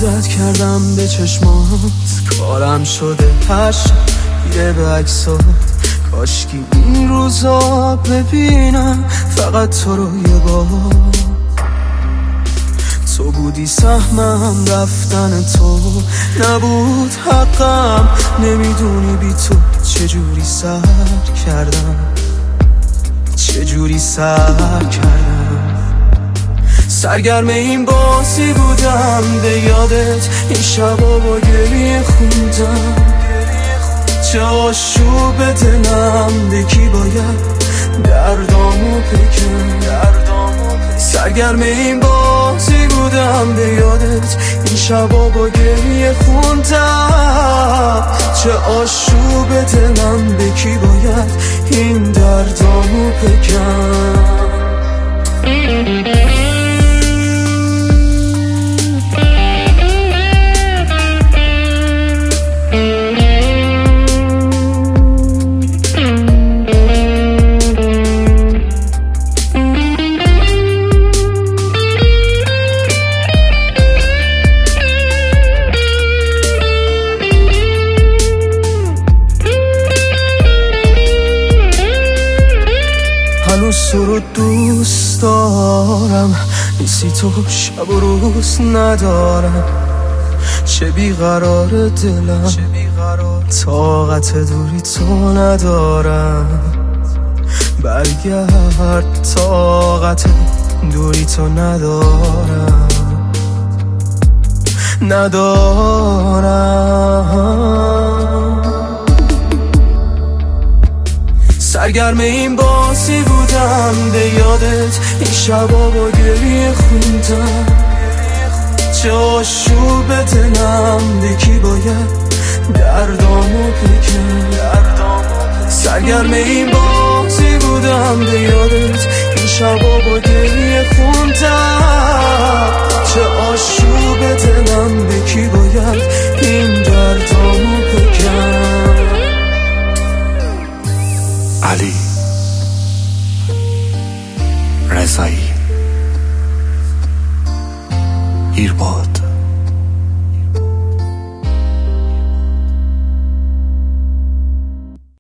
عادت کردم به چشمات، کارم شده پشم بیره به عکسات. کاشکی این روزا ببینم فقط تو رو یه بار. تو بودی سهمم، رفتن تو نبود حقم. نمیدونی بی تو چجوری سر کردم، چجوری سر کردم. سرگرم این بازی بودم به یادت، این شبا با گریه خوندم. چه آشوب دلم، به کی باید دردامو بگم. سرگرم این بازی بودم به یادت، این شبا با گریه خوندم. چه آشوب دلم، به کی باید این دردامو بگم. هنوز تو رو دوست دارم، نیستی تو شب و روز ندارم. چه بیقرار دلم، طاقت دوری تو ندارم. برگرد، طاقت دوری تو ندارم. سرگرم این بازی بودم به یادت، این شبا با گریه خوندم. چه آشوب دلم، به کی باید دردامو بگم. سرگرم این بازی بودم به یادت، این شبا با گریه خوندم. چه آشوب دلم، به کی باید این دردامو بگم. علی رضایی، ایرباد.